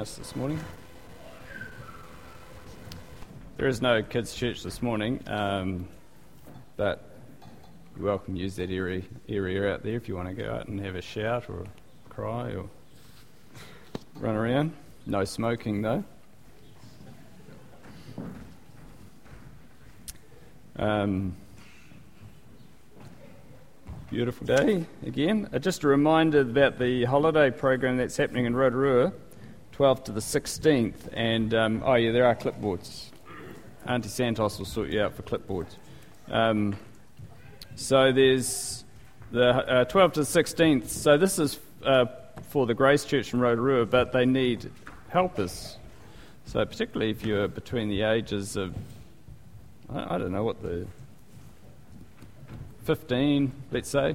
us this morning. There is no kids' church this morning, but you're welcome to use that area out there if you want to go out and have a shout or cry or run around. No smoking, though. Beautiful day again. Just a reminder about the holiday program that's happening in Rotorua, 12th to the 16th. And, there are clipboards. Auntie Santos will sort you out for clipboards. So there's the 12th to the 16th. So this is for the Grace Church in Rotorua, but they need helpers. So particularly if you're between the ages of, I don't know what the 15, let's say.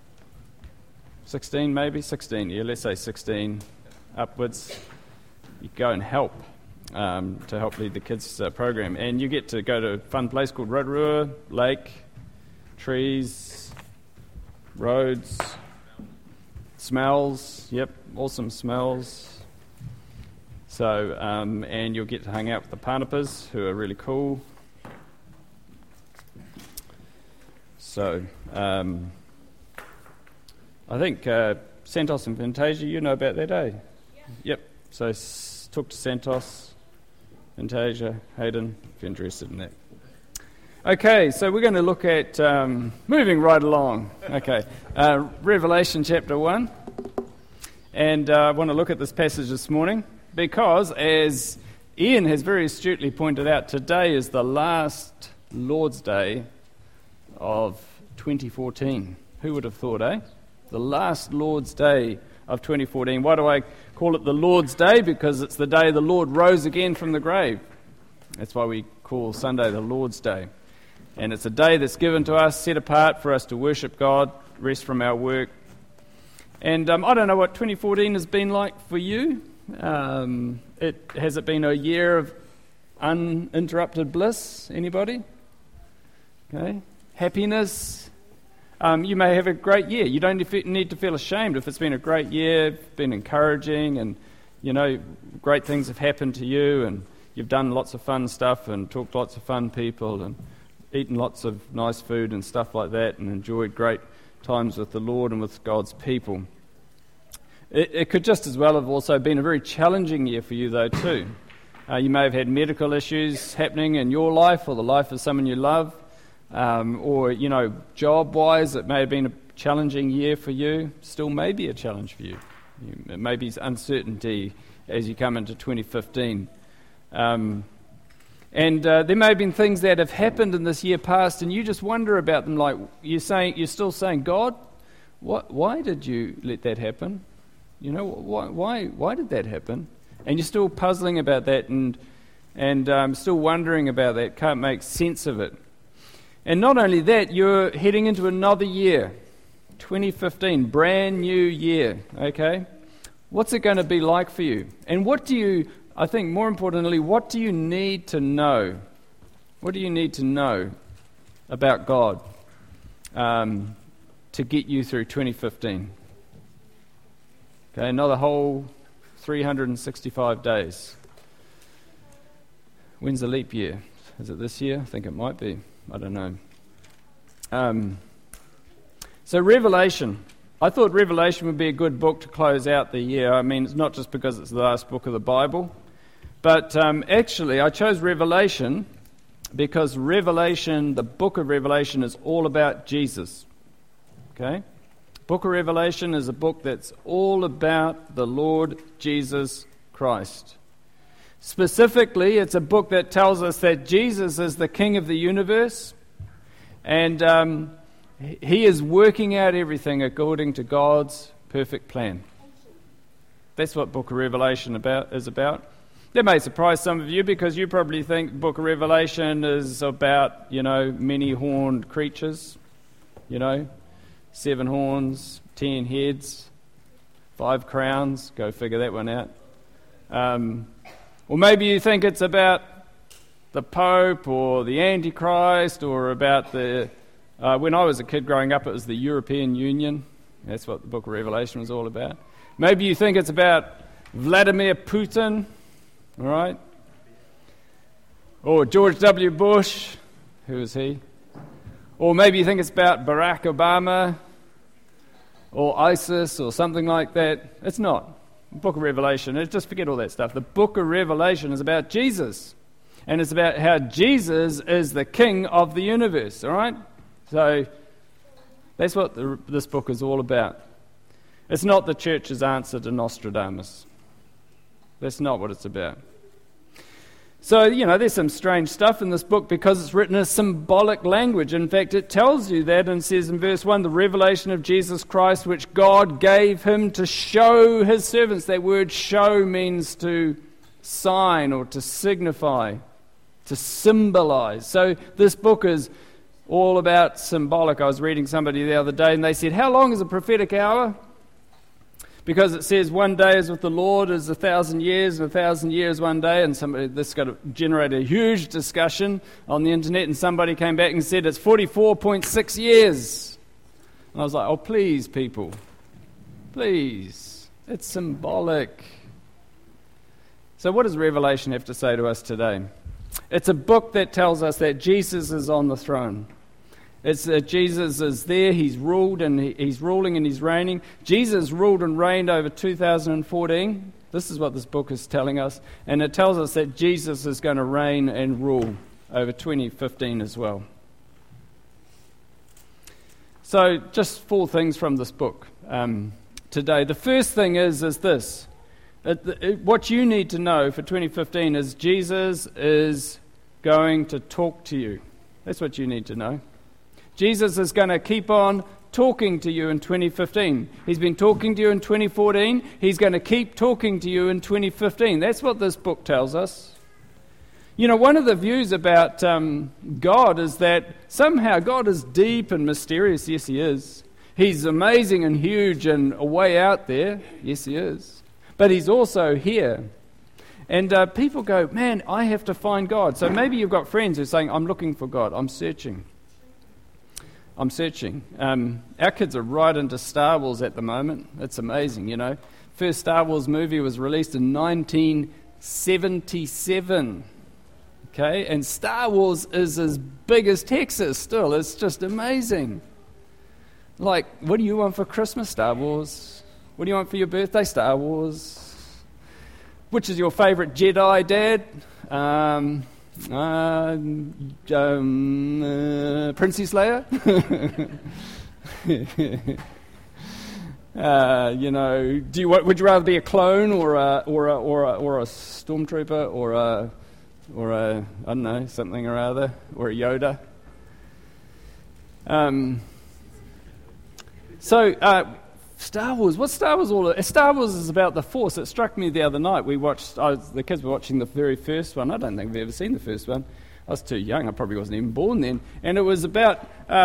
16 maybe? 16, yeah, let's say 16 upwards. You go and help to help lead the kids' program. And you get to go to a fun place called Rotorua, lake, trees, roads, smells, yep, awesome smells. So, and you'll get to hang out with the Pānapas, who are really cool. So, I think Santos and Fantasia, you know about that, eh? Yeah. Yep. So talk to Santos, Fantasia, Hayden, if you're interested in that. Okay, so we're going to look at, moving right along, Revelation chapter 1. And I want to look at this passage this morning because, as Ian has very astutely pointed out, today is the last Lord's Day of 2014. Who would have thought, eh? The last Lord's Day of 2014. Why do I call it the Lord's Day? Because it's the day the Lord rose again from the grave. That's why we call Sunday the Lord's Day. And it's a day that's given to us, set apart for us to worship God, rest from our work. And I don't know what 2014 has been like for you. Has it been a year of uninterrupted bliss? Anybody? Okay. Happiness. You may have a great year. You don't need to feel ashamed if it's been a great year, been encouraging, and great things have happened to you, and you've done lots of fun stuff and talked to lots of fun people and eaten lots of nice food and stuff like that and enjoyed great times with the Lord and with God's people. It could just as well have also been a very challenging year for you, though, too. You may have had medical issues happening in your life or the life of someone you love. Or job-wise, it may have been a challenging year for you, still may be a challenge for you. It may be uncertainty as you come into 2015. And there may have been things that have happened in this year past, and you just wonder about them, like you're still saying, God, why did you let that happen? Why did that happen? And you're still puzzling about that and still wondering about that, can't make sense of it. And not only that, you're heading into another year, 2015, brand new year, okay? What's it going to be like for you? And I think more importantly, what do you need to know? What do you need to know about God to get you through 2015? Okay, another whole 365 days. When's the leap year? Is it this year? I think it might be. I don't know. So Revelation. I thought Revelation would be a good book to close out the year. I mean, it's not just because it's the last book of the Bible, but actually I chose Revelation because the book of Revelation is all about Jesus. Okay? Book of Revelation is a book that's all about the Lord Jesus Christ. Specifically, it's a book that tells us that Jesus is the King of the universe, and He is working out everything according to God's perfect plan. That's what Book of Revelation is about. That may surprise some of you because you probably think the Book of Revelation is about, many-horned creatures, 7 horns, 10 heads, 5 crowns. Go figure that one out. Or maybe you think it's about the Pope or the Antichrist or about when I was a kid growing up, it was the European Union. That's what the book of Revelation was all about. Maybe you think it's about Vladimir Putin, all right? Or George W. Bush, who is he? Or maybe you think it's about Barack Obama, or ISIS, or something like that. It's not. The book of Revelation, just forget all that stuff. The book of Revelation is about Jesus. And it's about how Jesus is the king of the universe, all right? So that's what this book is all about. It's not the church's answer to Nostradamus. That's not what it's about. So, there's some strange stuff in this book because it's written in symbolic language. In fact, it tells you that and says in verse 1, the revelation of Jesus Christ, which God gave him to show his servants. That word show means to sign or to signify, to symbolize. So this book is all about symbolic. I was reading somebody the other day and they said, how long is a prophetic hour? Because it says 1 day is with the Lord is 1,000 years, and 1,000 years 1 day, and this got to generate a huge discussion on the internet, and somebody came back and said it's 44.6 years. And I was like, oh, please, people, please, it's symbolic. So what does Revelation have to say to us today? It's a book that tells us that Jesus is on the throne. It's that Jesus is there, he's ruled and he's ruling and he's reigning. Jesus ruled and reigned over 2014. This is what this book is telling us. And it tells us that Jesus is going to reign and rule over 2015 as well. So just 4 things from this book today. The first thing is this. What you need to know for 2015 is Jesus is going to talk to you. That's what you need to know. Jesus is going to keep on talking to you in 2015. He's been talking to you in 2014. He's going to keep talking to you in 2015. That's what this book tells us. One of the views about God is that somehow God is deep and mysterious. Yes, he is. He's amazing and huge and way out there. Yes, he is. But he's also here. And people go, man, I have to find God. So maybe you've got friends who are saying, I'm looking for God. I'm searching. Our kids are right into Star Wars at the moment. It's amazing, First Star Wars movie was released in 1977. Okay, and Star Wars is as big as Texas still. It's just amazing. Like, what do you want for Christmas? Star Wars. What do you want for your birthday? Star Wars. Which is your favorite Jedi, Dad? Princess Leia? Would you rather be a clone or a stormtrooper or a I don't know, something or other, or a Yoda? Star Wars. What's Star Wars all about? Star Wars is about the Force. It struck me the other night. The kids were watching the very first one. I don't think we've ever seen the first one. I was too young. I probably wasn't even born then. And it was about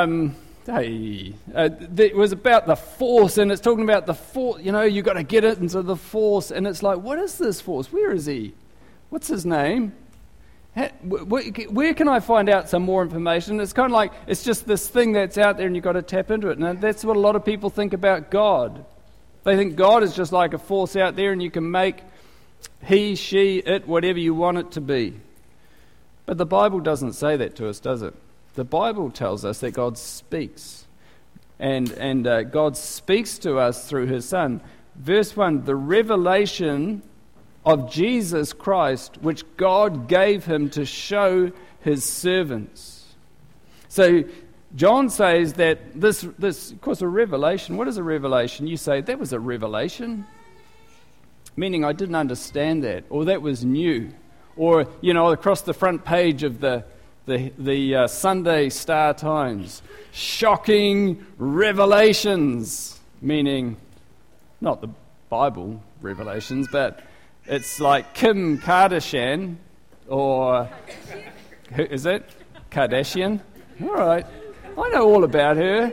it was about the Force, and it's talking about the Force. You got to get it into the Force, and it's like, what is this Force? Where is he? What's his name? Where can I find out some more information? It's kind of like, it's just this thing that's out there and you've got to tap into it. And that's what a lot of people think about God. They think God is just like a force out there and you can make he, she, it, whatever you want it to be. But the Bible doesn't say that to us, does it? The Bible tells us that God speaks. And God speaks to us through his Son. Verse 1, the revelation of Jesus Christ, which God gave him to show his servants. So John says that this of course, a revelation. What is a revelation? You say, that was a revelation? Meaning I didn't understand that, or that was new. Or, across the front page of the Sunday Star Times, shocking revelations, meaning not the Bible revelations, but it's like Kim Kardashian, or who is it? Kardashian? All right. I know all about her.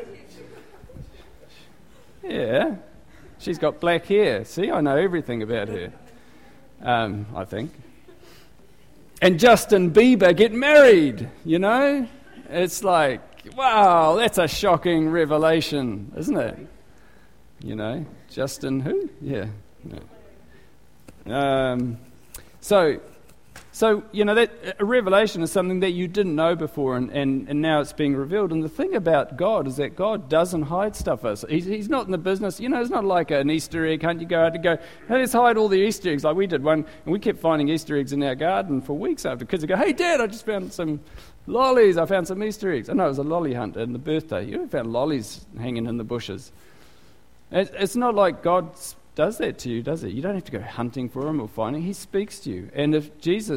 Yeah. She's got black hair. See, I know everything about her. I think. And Justin Bieber get married, It's like, wow, that's a shocking revelation, isn't it? Justin who? Yeah. No. So that a revelation is something that you didn't know before, and now it's being revealed. And the thing about God is that God doesn't hide stuff. He's not in the business. It's not like an Easter egg hunt. You go out and go, hey, let's hide all the Easter eggs. Like we did one, and we kept finding Easter eggs in our garden for weeks after. Kids would go, hey, Dad, I just found some lollies. I found some Easter eggs. I know it was a lolly hunt and the birthday. You found lollies hanging in the bushes. It's not like God does that to you, does it? You don't have to go hunting for him or finding. He speaks to you. And if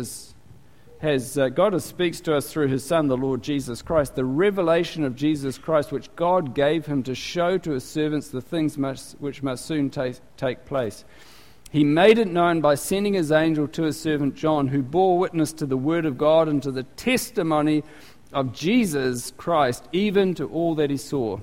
God speaks to us through his Son, the Lord Jesus Christ, the revelation of Jesus Christ, which God gave him to show to his servants the things which must soon take place. He made it known by sending his angel to his servant John, who bore witness to the word of God and to the testimony of Jesus Christ, even to all that he saw.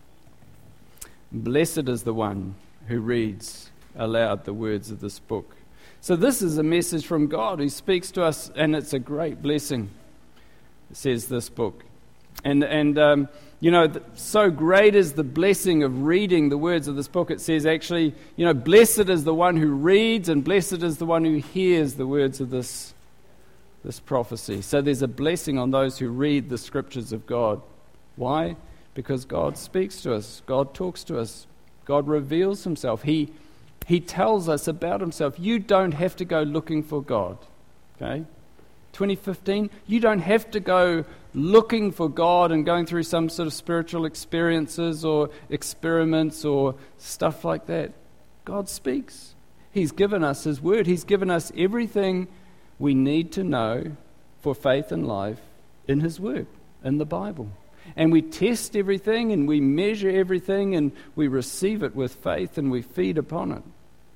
Blessed is the one who reads aloud the words of this book. So this is a message from God who speaks to us, and it's a great blessing, says this book. And so great is the blessing of reading the words of this book. It says actually, blessed is the one who reads, and blessed is the one who hears the words of this prophecy. So there's a blessing on those who read the scriptures of God. Why? Because God speaks to us. God talks to us. God reveals himself. He tells us about himself. You don't have to go looking for God. Okay? 2015, you don't have to go looking for God and going through some sort of spiritual experiences or experiments or stuff like that. God speaks. He's given us his word. He's given us everything we need to know for faith and life in his word, in the Bible. And we test everything and we measure everything and we receive it with faith and we feed upon it.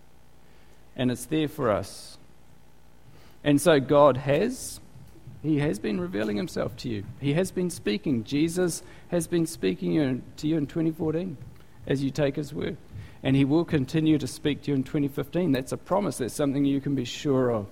And it's there for us. And so God He has been revealing himself to you. He has been speaking. Jesus has been speaking to you in 2014 as you take his word. And he will continue to speak to you in 2015. That's a promise. That's something you can be sure of.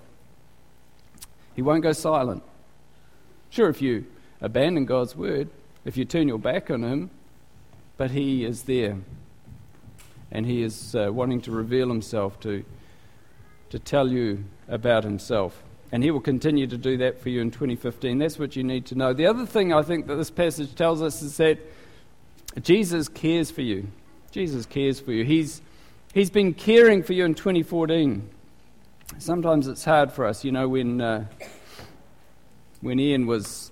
He won't go silent. Sure, if you abandon God's word, if you turn your back on him, but he is there. And he is wanting to reveal himself to tell you about himself. And he will continue to do that for you in 2015. That's what you need to know. The other thing I think that this passage tells us is that Jesus cares for you. Jesus cares for you. He's been caring for you in 2014. Sometimes it's hard for us, when Ian was,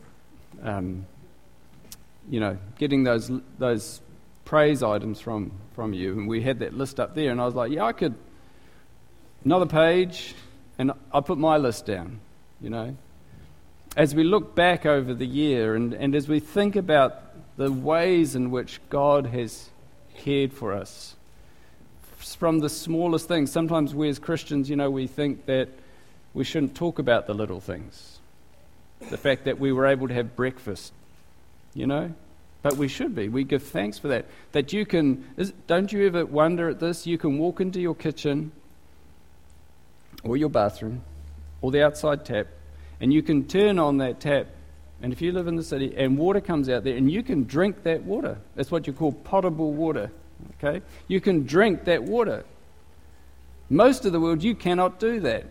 getting those praise items from you, and we had that list up there, and I was like, I could, another page, and I put my list down, As we look back over the year, and as we think about the ways in which God has cared for us, from the smallest things. Sometimes we as Christians, we think that we shouldn't talk about the little things. The fact that we were able to have breakfast, But we should be. We give thanks for that. That you can, don't you ever wonder at this? You can walk into your kitchen or your bathroom or the outside tap, and you can turn on that tap, and if you live in the city, and water comes out there, and you can drink that water. That's what you call potable water. Okay? You can drink that water. Most of the world, you cannot do that.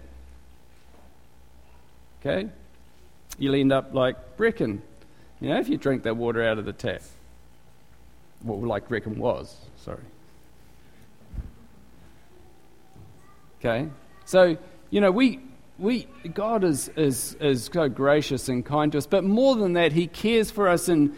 Okay? You'll end up like Brecon. If you drink that water out of the tap. Well, like Brecon was, sorry. Okay? So, God is so gracious and kind to us, but more than that, he cares for us in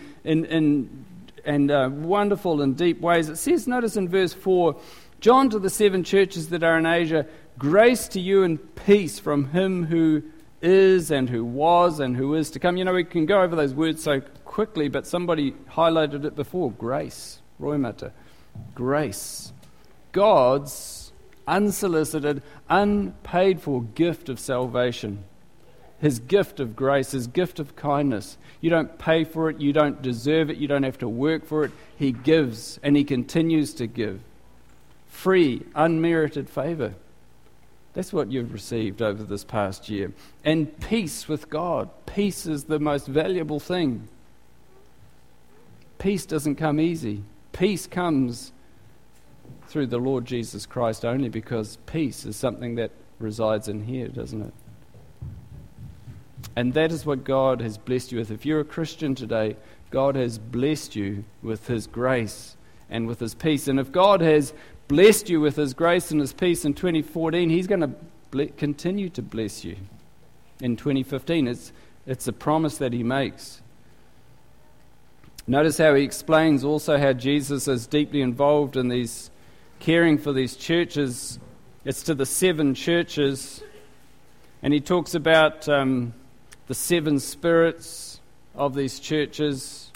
wonderful and deep ways. It says, notice in verse 4, John to the 7 churches that are in Asia, grace to you and peace from him who is and who was and who is to come. We can go over those words so quickly, but somebody highlighted it before. Grace. Roimata. Grace. God's unsolicited, unpaid for gift of salvation. His gift of grace, his gift of kindness. You don't pay for it, you don't deserve it, you don't have to work for it. He gives, and he continues to give. Free, unmerited favour. That's what you've received over this past year. And peace with God. Peace is the most valuable thing. Peace doesn't come easy. Peace comes through the Lord Jesus Christ only, because peace is something that resides in here, doesn't it? And that is what God has blessed you with. If you're a Christian today, God has blessed you with His grace and with His peace. And if God has blessed you with His grace and His peace in 2014, He's going to continue to bless you in 2015. It's a promise that He makes. Notice how He explains also how Jesus is deeply involved in these, caring for these churches. It's to the 7 churches. And He talks about the 7 spirits of these churches.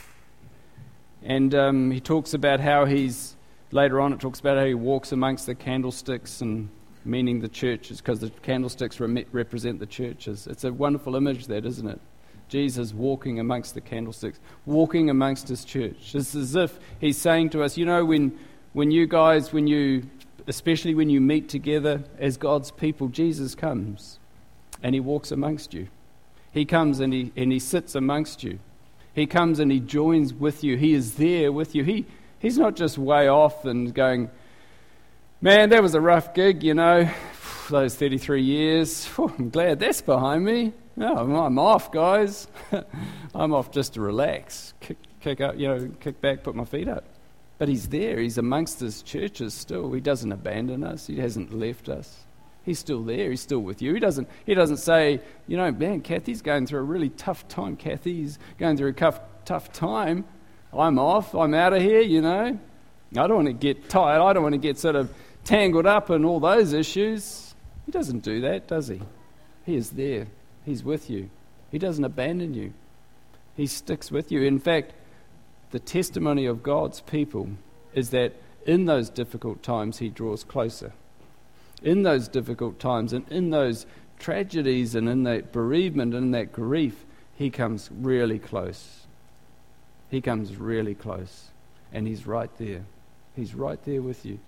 And He talks about how later on it talks about how He walks amongst the candlesticks, and meaning the churches, because the candlesticks represent the churches. It's a wonderful image, that, isn't it? Jesus walking amongst the candlesticks, walking amongst His church. It's as if He's saying to us, when you guys, especially when you meet together as God's people, Jesus comes and He walks amongst you. He comes and he sits amongst you. He comes and He joins with you. He is there with you. He's not just way off and going, man, that was a rough gig, those 33 years. I'm glad that's behind me. No, I'm off, guys. I'm off just to relax, kick up, kick back, put my feet up. But He's there. He's amongst His churches still. He doesn't abandon us. He hasn't left us. He's still there. He's still with you. He doesn't say, man, Kathy's going through a really tough time. Kathy's going through a tough time. I'm off. I'm out of here, I don't want to get tired. I don't want to get sort of tangled up in all those issues. He doesn't do that, does He? He is there. He's with you. He doesn't abandon you. He sticks with you. In fact, the testimony of God's people is that in those difficult times He draws closer. In those difficult times and in those tragedies and in that bereavement and in that grief, He comes really close. He comes really close. And He's right there. He's right there with you.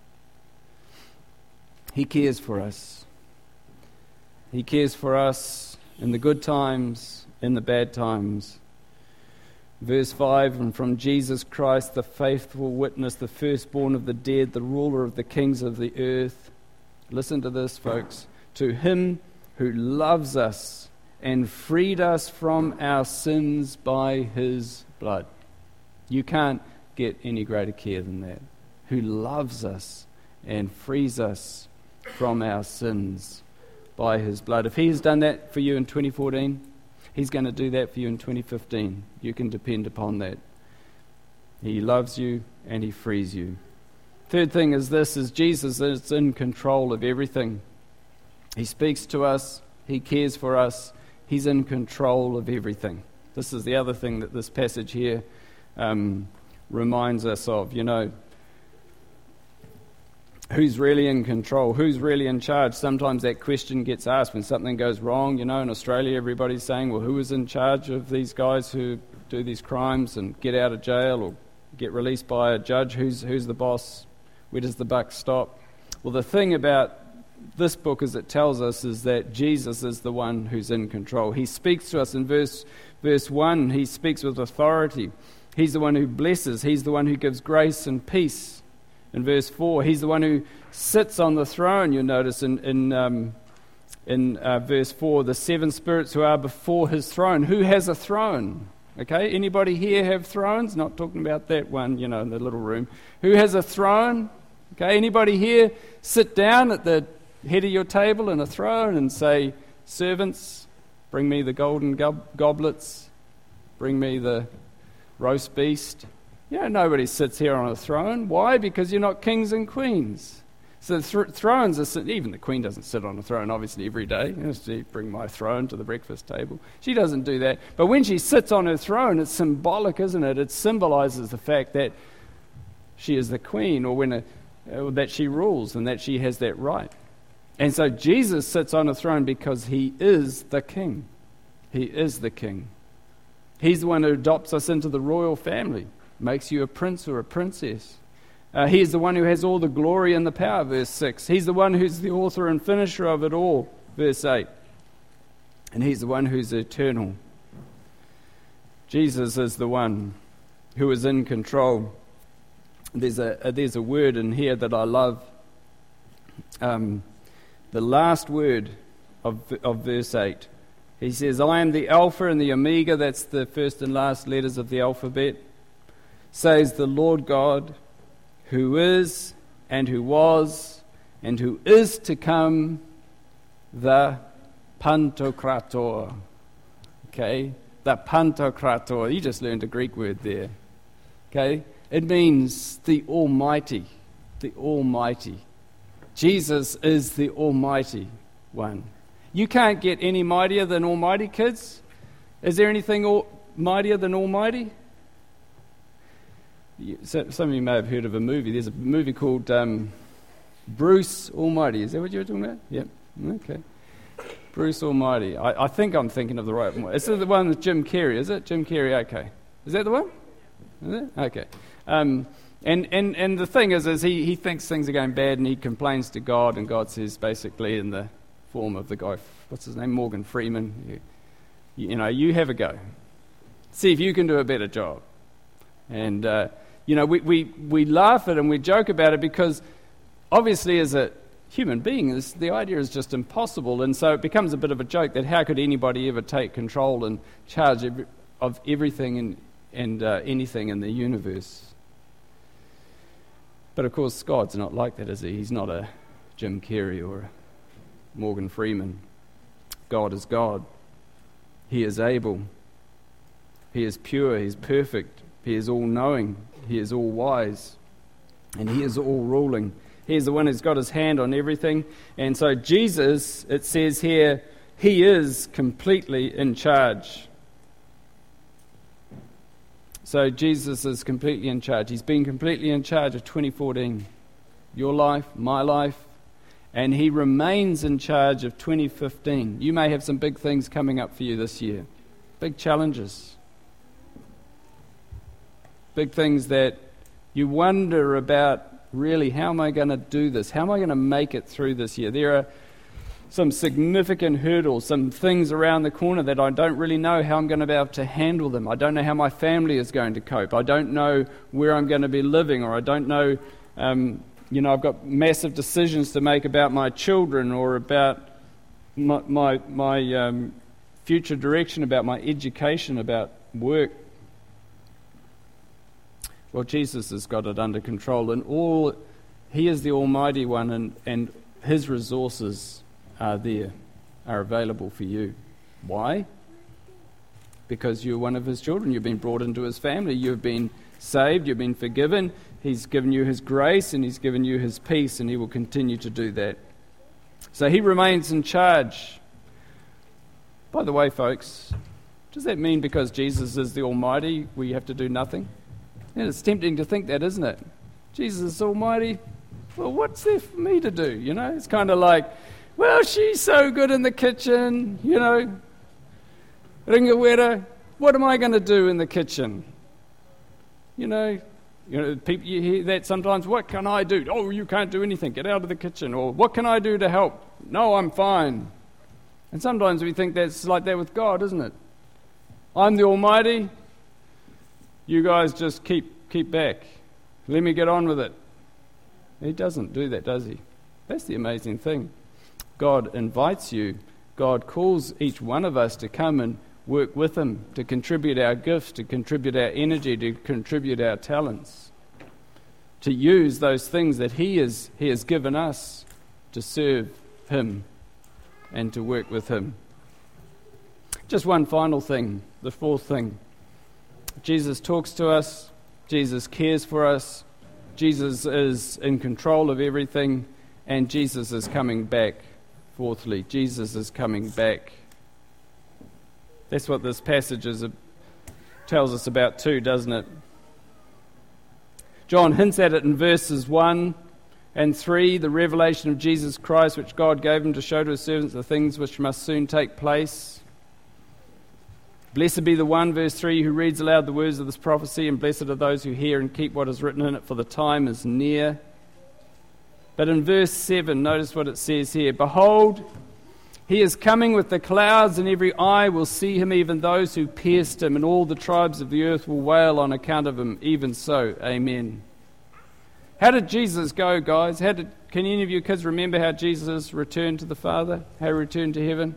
He cares for us. He cares for us in the good times, in the bad times. Verse 5, and from Jesus Christ, the faithful witness, the firstborn of the dead, the ruler of the kings of the earth. Listen to this, folks. To Him who loves us and freed us from our sins by His blood. You can't get any greater care than that. Who loves us and frees us from our sins by His blood. If He has done that for you in 2014, He's going to do that for you in 2015. You can depend upon that. He loves you and He frees you. Third thing is Jesus is in control of everything. He speaks to us. He cares for us. He's in control of everything. This is the other thing that this passage here reminds us of. Who's really in control? Who's really in charge? Sometimes that question gets asked when something goes wrong. In Australia, everybody's saying, well, who is in charge of these guys who do these crimes and get out of jail or get released by a judge? Who's the boss? Where does the buck stop? Well, the thing about this book, as it tells us, is that Jesus is the one who's in control. He speaks to us in verse 1. He speaks with authority. He's the one who blesses. He's the one who gives grace and peace. In verse 4, He's the one who sits on the throne. You'll notice in verse 4, the 7 spirits who are before His throne. Who has a throne? Okay, anybody here have thrones? Not talking about that one, in the little room. Who has a throne? Okay, anybody here sit down at the head of your table in a throne and say, servants, bring me the golden goblets, bring me the roast beast? Nobody sits here on a throne. Why? Because you're not kings and queens. So thrones are, even the Queen doesn't sit on a throne, obviously, every day. She bring my throne to the breakfast table. She doesn't do that. But when she sits on her throne, it's symbolic, isn't it? It symbolizes the fact that she is the Queen, or that she rules and that she has that right. And so Jesus sits on a throne because He is the King. He is the King. He's the one who adopts us into the royal family, makes you a prince or a princess. He is the one who has all the glory and the power, verse 6. He's the one who's the author and finisher of it all, verse 8. And He's the one who's eternal. Jesus is the one who is in control. There's a word in here that I love. the last word of verse 8. He says, I am the Alpha and the Omega, that's the first and last letters of the alphabet, says the Lord God, who is and who was and who is to come, the Pantokrator. Okay, the Pantokrator. You just learned a Greek word there. Okay, it means the Almighty, the Almighty. Jesus is the Almighty One. You can't get any mightier than Almighty, kids. Is there anything mightier than Almighty? Some of you may have heard of a movie. There's a movie called Bruce Almighty. Is that what you were talking about? Yep. Okay. Bruce Almighty. I think I'm thinking of the right one. Is it the one with Jim Carrey? Is it? Jim Carrey, okay. Is that the one? Is it? Okay. And the thing is he thinks things are going bad and he complains to God, and God says basically in the form of the guy, what's his name, Morgan Freeman, you have a go. See if you can do a better job. And, we laugh at it and we joke about it because obviously as a human being, the idea is just impossible. And so it becomes a bit of a joke that how could anybody ever take control and charge of everything and anything in the universe? But of course, God's not like that, is he? He's not a Jim Carrey or a Morgan Freeman. God is God. He is able. He is pure. He is perfect. He is all-knowing. He is all-wise. And he is all-ruling. He is the one who's got his hand on everything. And so Jesus, it says here, he is completely in charge. So Jesus is completely in charge. He's been completely in charge of 2014. Your life, my life. And he remains in charge of 2015. You may have some big things coming up for you this year. Big challenges. Big things that you wonder about, really, how am I going to do this? How am I going to make it through this year? There are some significant hurdles, some things around the corner that I don't really know how I'm going to be able to handle them. I don't know how my family is going to cope. I don't know where I'm going to be living, or I don't know... I've got massive decisions to make about my children or about my future direction, about my education, about work. Well, Jesus has got it under control, and he is the Almighty One, and his resources are available for you. Why? Because you're one of his children. You've been brought into his family. You've been saved. You've been forgiven. He's given you his grace and he's given you his peace, and he will continue to do that. So he remains in charge. By the way, folks, does that mean because Jesus is the Almighty, we have to do nothing? And it's tempting to think that, isn't it? Jesus is Almighty. Well, what's there for me to do? It's kind of like, well, she's so good in the kitchen, Ringawera, what am I going to do in the kitchen? People, you hear that sometimes. What can I do? Oh, you can't do anything. Get out of the kitchen. Or what can I do to help? No, I'm fine. And sometimes we think that's like that with God, isn't it? I'm the Almighty. You guys just keep back. Let me get on with it. He doesn't do that, does he? That's the amazing thing. God invites you. God calls each one of us to come and work with him, to contribute our gifts, to contribute our energy, to contribute our talents, to use those things that he has given us to serve him and to work with him. Just one final thing, the fourth thing. Jesus talks to us. Jesus cares for us. Jesus is in control of everything, and Jesus is coming back. Fourthly, Jesus is coming back. That's what this passage tells us about too, doesn't it? John hints at it in verses 1 and 3, the revelation of Jesus Christ, which God gave him to show to his servants the things which must soon take place. Blessed be the one, verse 3, who reads aloud the words of this prophecy, and blessed are those who hear and keep what is written in it, for the time is near. But in verse 7, notice what it says here. Behold, he is coming with the clouds, and every eye will see him, even those who pierced him, and all the tribes of the earth will wail on account of him. Even so, amen. How did Jesus go, guys? Can any of you kids remember how Jesus returned to the Father? How he returned to heaven?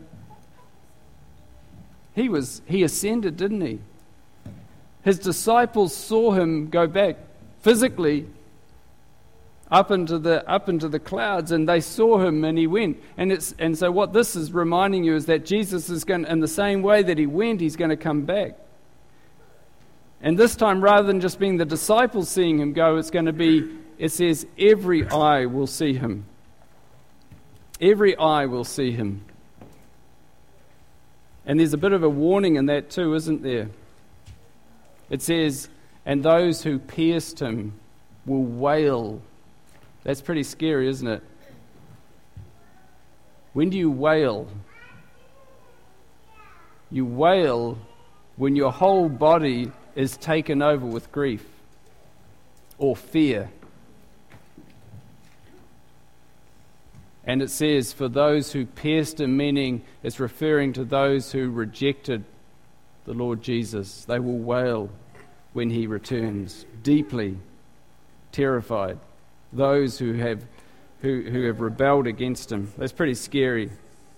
He ascended, didn't he? His disciples saw him go back physically up into the clouds, and they saw him, and he went. And so what this is reminding you is that Jesus is going, in the same way that he went, he's going to come back. And this time, rather than just being the disciples seeing him go, it's going to be, it says, every eye will see him. Every eye will see him. And there's a bit of a warning in that too, isn't there? It says, and those who pierced him will wail. That's pretty scary, isn't it? When do you wail? You wail when your whole body is taken over with grief or fear. And it says, for those who pierced him, meaning it's referring to those who rejected the Lord Jesus. They will wail when he returns, deeply terrified. Those who have rebelled against him. That's pretty scary.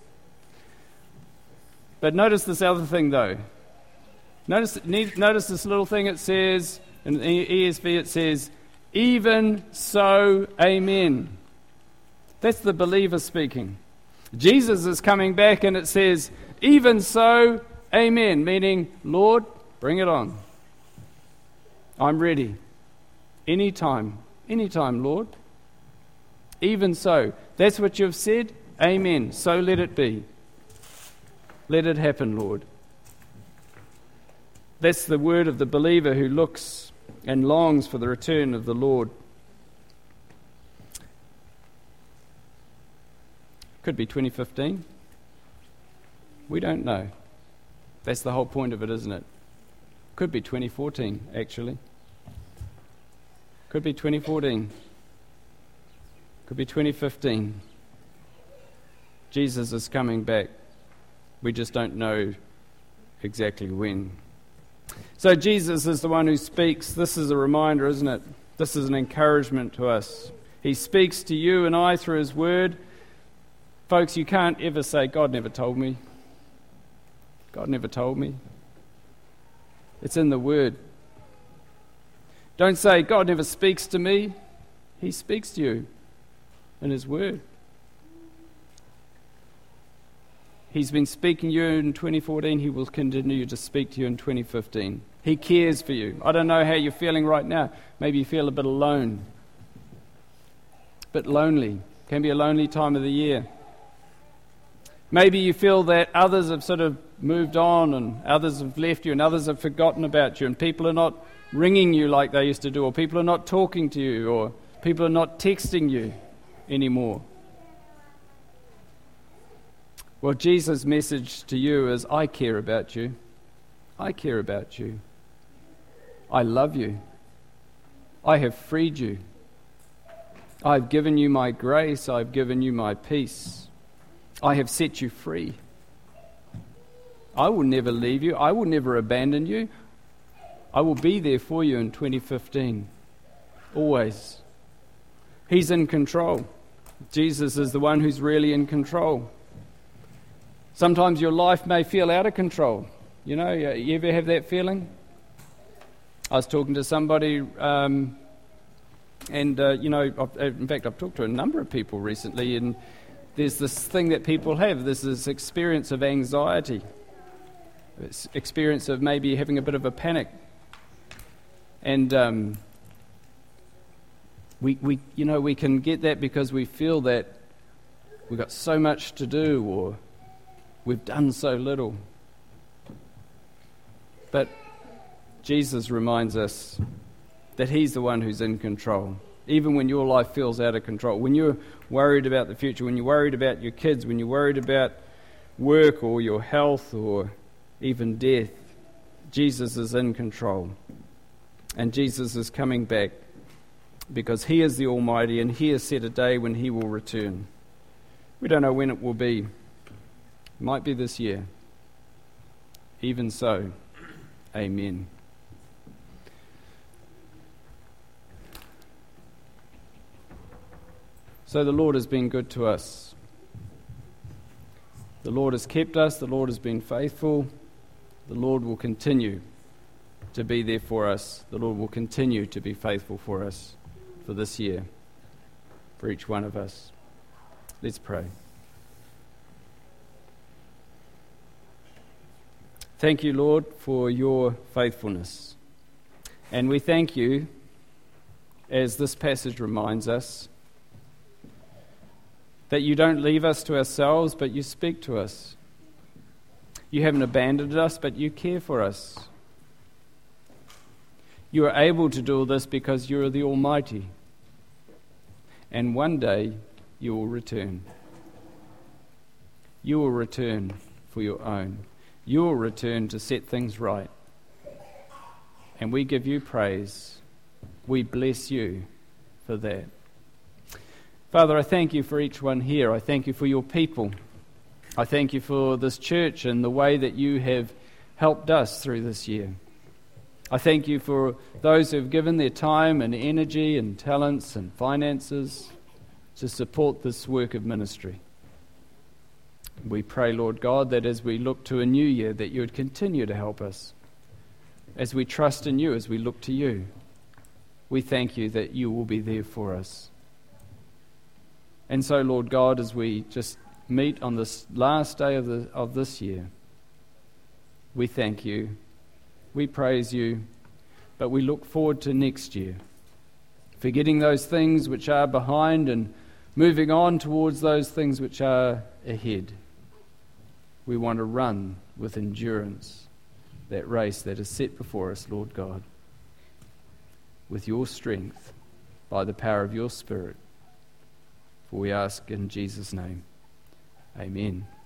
But notice this other thing, though. Notice this little thing. It says, in the ESV it says, even so, amen. That's the believer speaking. Jesus is coming back and it says, even so, amen. Meaning, Lord, bring it on. I'm ready. Anytime, Lord. Even so. That's what you've said. Amen. So let it be. Let it happen, Lord. That's the word of the believer who looks and longs for the return of the Lord. Could be 2015. We don't know. That's the whole point of it, isn't it? Could be 2014, actually. Could be 2014. Could be 2015. Jesus is coming back. We just don't know exactly when. So Jesus is the one who speaks. This is a reminder, isn't it? This is an encouragement to us. He speaks to you and I through his word. Folks, you can't ever say, God never told me. God never told me. It's in the word. Don't say, God never speaks to me. He speaks to you in his word. He's been speaking to you in 2014. He will continue to speak to you in 2015. He cares for you. I don't know how you're feeling right now. Maybe you feel a bit alone. A bit lonely. Can be a lonely time of the year. Maybe you feel that others have sort of moved on and others have left you and others have forgotten about you and people are not ringing you like they used to do, or people are not talking to you, or people are not texting you anymore. Well, Jesus' message to you is, I care about you. I care about you. I love you. I have freed you. I've given you my grace. I've given you my peace. I have set you free. I will never leave you. I will never abandon you. I will be there for you in 2015. Always. He's in control. Jesus is the one who's really in control. Sometimes your life may feel out of control. You know, you ever have that feeling? I was talking to somebody, in fact, I've talked to a number of people recently, and there's this thing that people have. There's this experience of anxiety, this experience of maybe having a bit of a panic. And we can get that because we feel that we've got so much to do or we've done so little. But Jesus reminds us that he's the one who's in control. Even when your life feels out of control, when you're worried about the future, when you're worried about your kids, when you're worried about work or your health or even death, Jesus is in control. And Jesus is coming back because he is the Almighty and he has set a day when he will return. We don't know when it will be. It might be this year. Even so, amen. So the Lord has been good to us. The Lord has kept us. The Lord has been faithful. The Lord will continue to be there for us. The Lord will continue to be faithful for us for this year, for each one of us. Let's pray. Thank you, Lord, for your faithfulness. And we thank you, as this passage reminds us, that you don't leave us to ourselves, but you speak to us. You haven't abandoned us, but you care for us. You are able to do all this because you are the Almighty. And one day you will return. You will return for your own. You will return to set things right. And we give you praise. We bless you for that. Father, I thank you for each one here. I thank you for your people. I thank you for this church and the way that you have helped us through this year. I thank you for those who have given their time and energy and talents and finances to support this work of ministry. We pray, Lord God, that as we look to a new year, that you would continue to help us. As we trust in you, as we look to you, we thank you that you will be there for us. And so, Lord God, as we just meet on this last day of this year, we thank you, we praise you, but we look forward to next year, forgetting those things which are behind and moving on towards those things which are ahead. We want to run with endurance that race that is set before us, Lord God, with your strength, by the power of your Spirit. For we ask in Jesus' name. Amen.